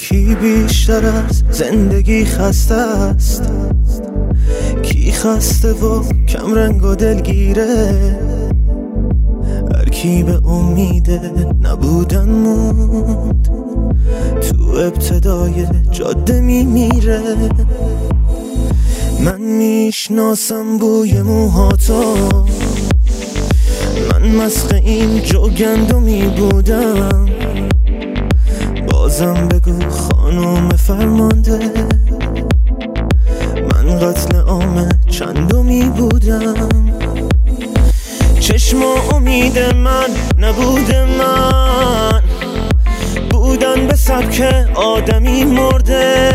کی بیشتر از زندگی خسته است؟ کی خسته و کم رنگ و دلگیره؟ هر کی به امید نبودن موند تو ابتدای جاده میمیره. من میشناسم بوی موهاتو، من مسخ این جوگندمی بودم. بازم بگو خانم فرمانده، من قتل عام چندمی بودم. چشم و امید من نبود، من بودن به سبک آدمی مرده،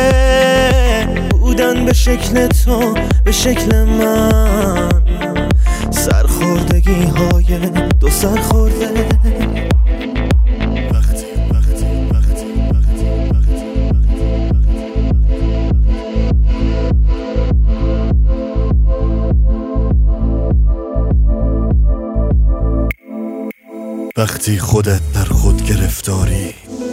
بودن به شکل تو به شکل من، سرخوردگی های دو سرخورده. وقتی خودت در خود گرفتاری،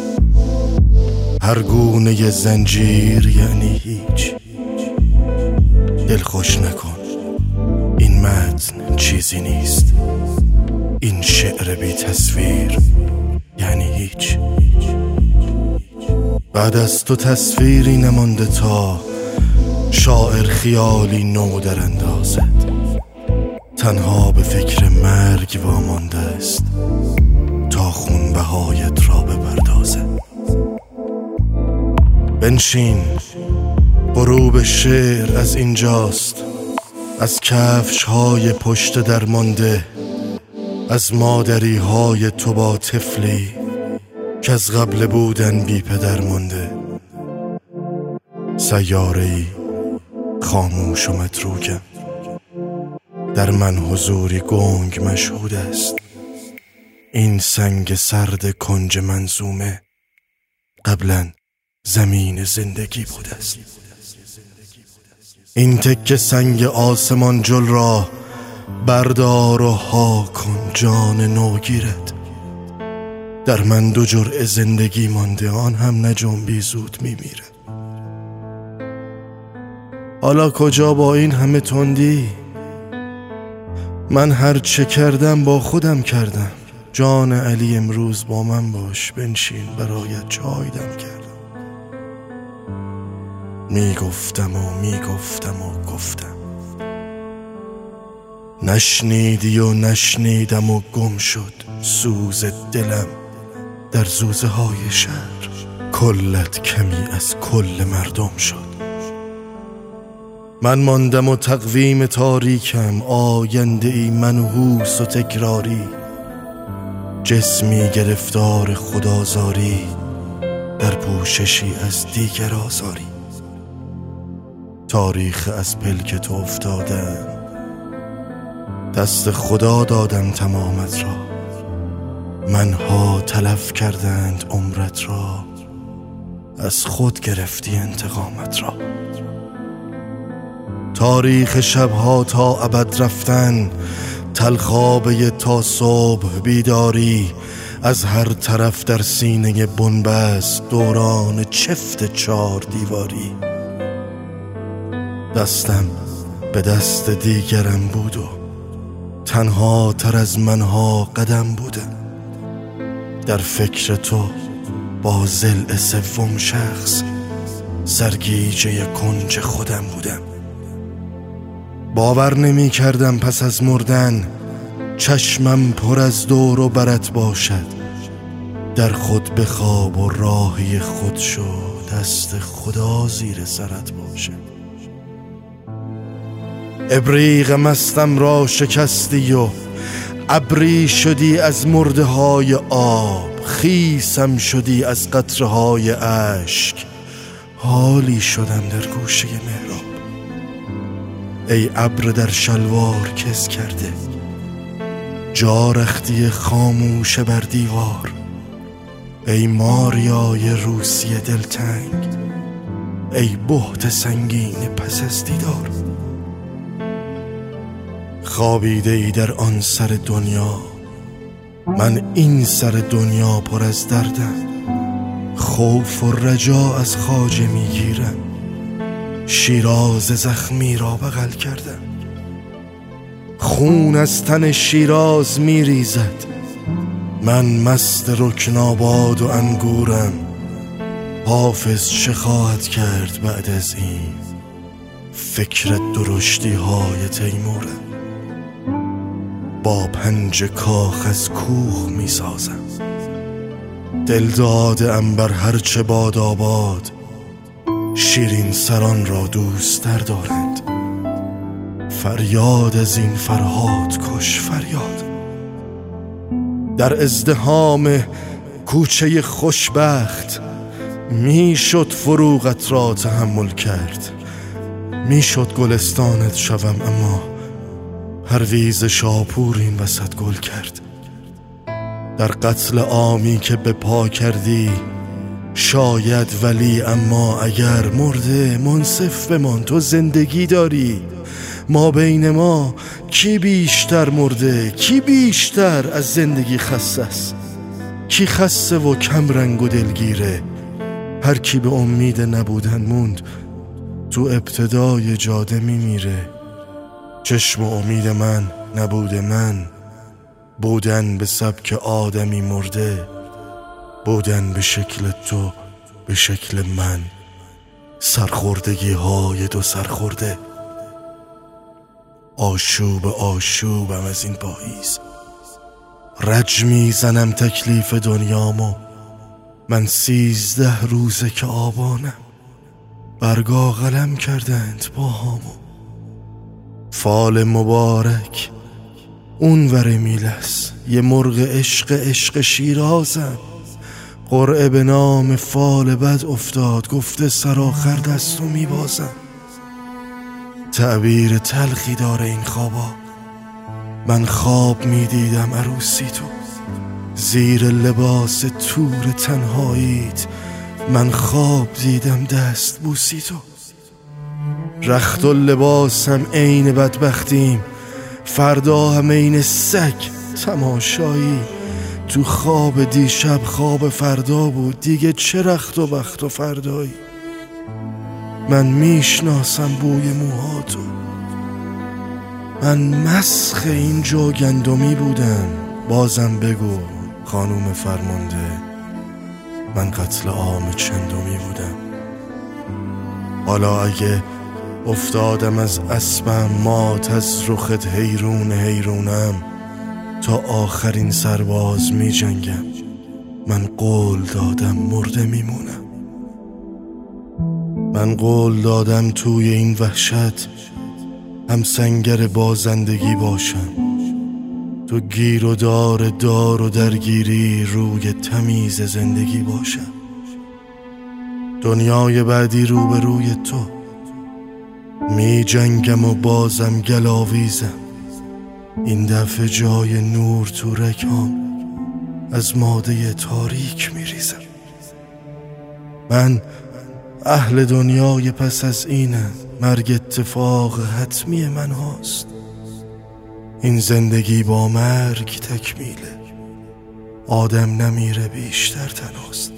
هر گونه زنجیر یعنی هیچ. دل خوش نکن، این متن چیزی نیست. این شعر بی تصویر یعنی هیچ. بعد از تو تصویری نمانده تا شاعر خیالی نو در اندازد. تنها به فکر مرگ وامانده است تا خونبهایت را بپردازد. بنشین، غروب شعر از اینجاست، از کفش های پشت درمانده، از مادری های تو با طفلی که از قبل بودن بی پدر مانده. سیاره‌ای خاموش و متروکم، در من حضوری گنگ مشهود است. این سنگ سرد کنج منظومه قبلا زمین زندگی بود است. این تکه سنگ آسمان جل را بردار و ها کن جان نوگیرت. در من 2 جرعه زندگی مانده، آن هم نجنبی زود میمیره. حالا کجا با این همه تندی؟ من هر چه کردم با خودم کردم. جان علی امروز با من باش، بنشین برایت چای دم کردم. میگفتم و گفتم، نشنیدی و نشنیدم و گم شد سوز دلم در زوزه های شهر. کلت کمی از کل مردم شد. من ماندم و تقویم تاریکم، آینده ای منحوس و تکراری. جسمی گرفتار خدازاری، در پوششی از دیگر آزاری. تاریخ از پلک تو افتادم، دست خدا دادم تمامت را. منها تلف کردند عمرت را، از خود گرفتی انتقامت را. تاریخ شبها تا ابد رفتن، تلخابه تا صبح بیداری. از هر طرف در سینه بنبست دوران چفت 4 دیواری. دستم به دست دیگرم بود و تنها تر از منها قدم بودم. در فکر تو با ضلع 3 شخص سرگیجه کنج خودم بودم. باور نمی کردم پس از مردن چشمم پر از دور و برت باشد. در خود بخواب و راهی خود شو، دست خدا زیر سرت باشد. ابریق مستم را شکستی و ابری شدی از مرده های آب. خیسم شدی از قطره های اشک، حالی شدم در گوشه محراب. ای ابر در شلوار کس کرده، جا رختی خاموش بر دیوار. ای ماریای روسی دلتنگ، ای بهت سنگین پس از دیدار. خوابیده ای در آن سر دنیا، من این سر دنیا پر از دردم. خوف و رجا از خواجه میگیرم، شیراز زخمی را بغل کردم. خون از تن شیراز میریزد، من مست رکناباد و انگورم. حافظ چه خواهد کرد بعد از این؟ فکر درشتی های تیمورم. با پنج کاخ از کوه می سازم، دل دادم بر هرچه باد آباد. شیرین سران را دوست تر دارند، فریاد از این فرهاد کش فریاد. در ازدحام کوچه خوشبخت میشد فروغت را تحمل کرد. میشد گلستانت شوم، اما پرویز شاپور این وسط گل کرد. در قتل عامی که به پا کردی شاید، ولی اما اگر مرده منصف بمان، تو زندگی داری. ما بین ما کی بیشتر مرده، کی بیشتر از زندگی خسته است؟ کی خسته و کم رنگ و دلگیره؟ هر کی به امید نبودن موند، تو ابتدای جاده میمیره. چشم و امید من نبوده، من بودن به سبک آدمی مرده، بودن به شکل تو، به شکل من. سرخوردگی های دو سرخورده، آشوب آشوبم از این پاییز. رج میزنم تکلیف دنیامو، من 13 روزه که آبانم. برگا قلم کردند باهامو، فال مبارک اون ور میلس. یه مرغ عشق شیرازم، قرعه به نام فال بد افتاد، گفته سرآخر دستو میبازم. تعبیر تلخی داره این خوابا، من خواب میدیدم عروسی تو، زیر لباس تور تنهاییت من خواب دیدم دست بوسی تو. رخت و لباسم عین بدبختیم، فردا هم عین سگ تماشایی. تو خواب دیشب خواب فردا بود، دیگه چه رخت و بخت و فردایی. من میشناسم بوی موهاتو، من مسخ این جو گندمی بودم. بازم بگو خانوم فرمانده، من قتل عام چندمی بودم. حالا اگه افتادم از اسبم، مات از رخت حیرونم، تا آخرین سرباز می جنگم. من قول دادم مرده میمونم، من قول دادم توی این وحشت هم سنگر بازندگی باشم. تو گیر و دار و درگیری روی تمیز زندگی باشم. دنیای بعدی روبروی تو می جنگم و بازم گلاویزم. این دفعه جای نور تو رگام از ماده تاریک می ریزم. من اهل دنیای پس از اینم، مرگ اتفاق حتمی من هاست. این زندگی با مرگ تکمیله، آدم نمیره بیشتر تنهاست.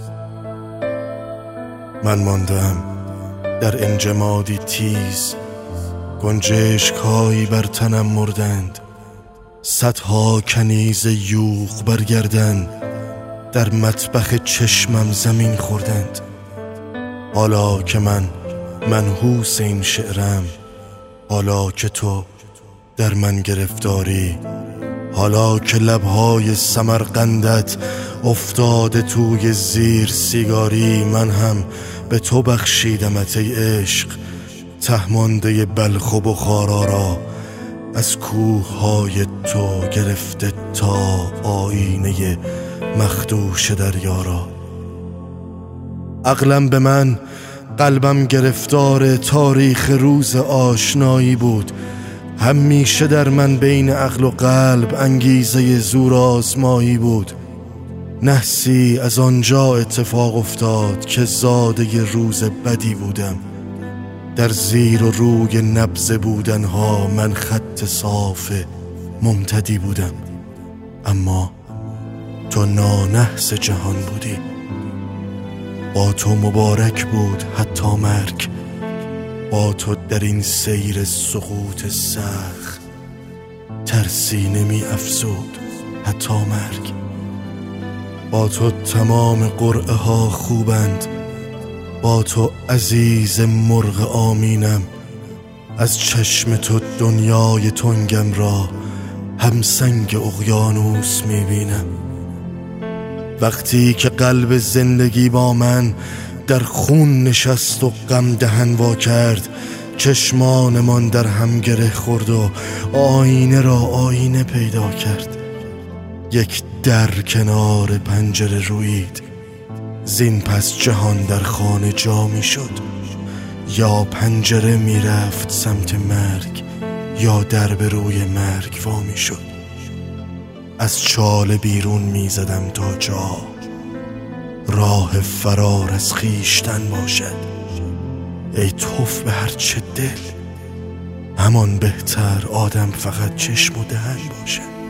من ماندم در انجمادی تیز، گنجشک‌هایی بر تنم مردند. صدها کنیز یوغ برگردن در مطبخ چشمم زمین خوردند. حالا که من منحوس این شعرم، حالا که تو در من گرفتاری، حالا که لبهای سمرقندت افتاده توی زیر سیگاری، من هم به تو بخشیدمت ای عشق، تهمانده بلخ و بخارا را از کوههای تو گرفته تا آینه مخدوش دریا را. عقلم به من، قلبم گرفتار تاریخ روز آشنایی بود. همیشه در من بین عقل و قلب انگیزه زور آزمایی بود. نحسی از آنجا اتفاق افتاد که زاده روز بدی بودم. در زیر و روی نبض بودنها من خط صاف ممتدی بودم. اما تو نانحس جهان بودی، با تو مبارک بود حتی مرگ، با تو در این سیر سقوط سخت ترسی نمی افزود حتی مرگ. با تو تمام قرعه ها خوبند، با تو عزیز مرغ آمینم، از چشم تو دنیای تنگم را همسنگ اقیانوس میبینم. وقتی که قلب زندگی با من در خون نشست و غم دهن وا کرد، چشمانمان در هم گره خورد و آینه را آینه پیدا کرد. یک در کنار پنجره رویید، زین پس جهان در خانه جا می شد. یا پنجره می رفت سمت مرگ، یا در به روی مرگ وا می شد. از چاله بیرون می زدم تا جا راه فرار از خیشتن باشد. ای توف به هر چه دل، همان بهتر آدم فقط چشم و دهن باشد.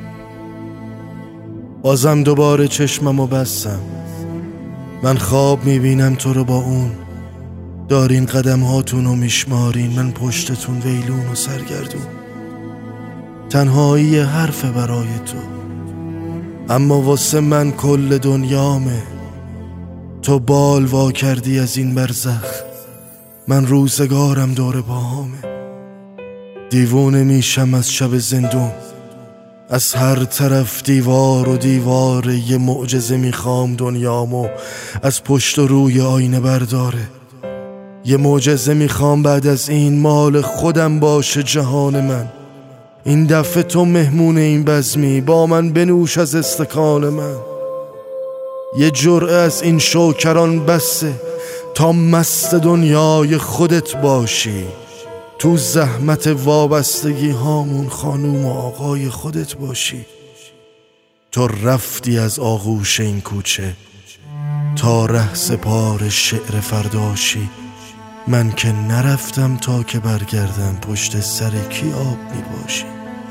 بازم دوباره چشممو بستم، من خواب میبینم تو رو با اون، دارین قدم هاتونو میشمارین، من پشتتون ویلون و سرگردون. تنهایی حرف برای تو، اما واسه من کل دنیامه. تو بال وا کردی از این برزخ، من روزگارم دور پاهامه. دیوونه میشم از شب زندون، از هر طرف دیوار و دیوار. یه معجزه میخوام دنیامو از پشت و روی آینه برداره. یه معجزه میخوام بعد از این مال خودم باشه جهان من. این دفعه تو مهمون این بزمی، با من بنوش از استکان من. یه جرعه از این شوکران بسه تا مست دنیای خودت باشی. تو زحمت وابستگی هامون خانوم و آقای خودت باشی. تو رفتی از آغوش این کوچه تا ره سپار شعر فرداشی. من که نرفتم تا که برگردم، پشت سر کی آب می باشی.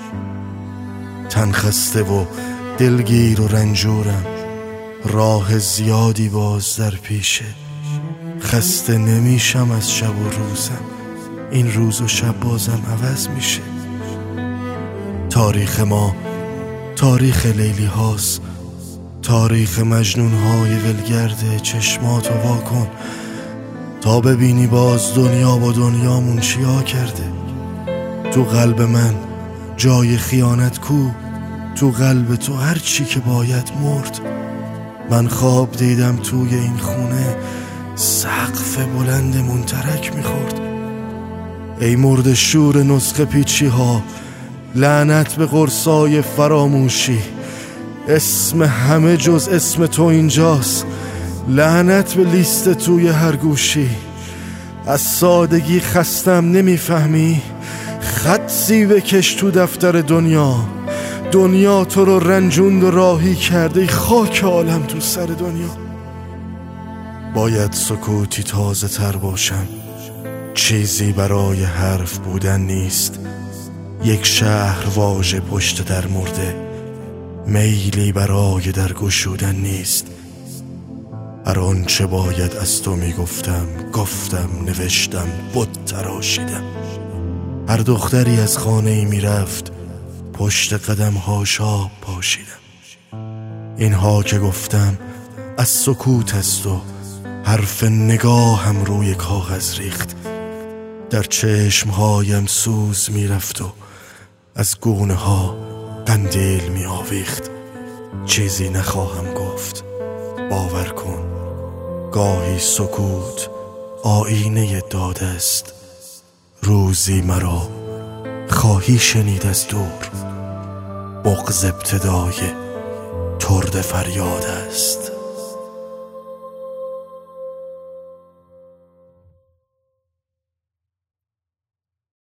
تن خسته و دلگیر و رنجورم، راه زیادی باز در پیشه. خسته نمیشم از شب و روزم، این روز و شب بازم عوض میشه. تاریخ ما تاریخ لیلی هاست، تاریخ مجنون های ولگرده. چشماتو وا کن تا ببینی باز دنیا با دنیامون چیا کرده. تو قلب من جای خیانت کو، تو قلب تو هر چی که باید مرد. من خواب دیدم توی این خونه سقف بلند منترک میخورد. ای مرد شور نسخه پیچی ها، لعنت به قرصای فراموشی. اسم همه جز اسم تو اینجاست، لعنت به لیست توی هر گوشی. از سادگی خستم نمیفهمی، خطی بکش تو دفتر دنیا. دنیا تو رو رنجوند و راهی کرده، خاک عالم تو سر دنیا. باید سکوتی تازه تر باشم، چیزی برای حرف بودن نیست. یک شهر واژه پشت در مرده، میلی برای در گشودن نیست. هر آنچه باید از تو میگفتم گفتم، نوشتم، بت تراشیدم. هر دختری از خانه ای میرفت، پشت قدم هاش آب پاشیدم. اینها که گفتم از سکوت است و حرف نگاهم روی کاغذ ریخت. در چشمهایم سوز میرفت و از گونه ها قندیل می آویخت. چیزی نخواهم گفت، باور کن. گاهی سکوت آینه داده است، روزی مرا خواهی شنید از دور. بغض ابتدای ترد فریاد است.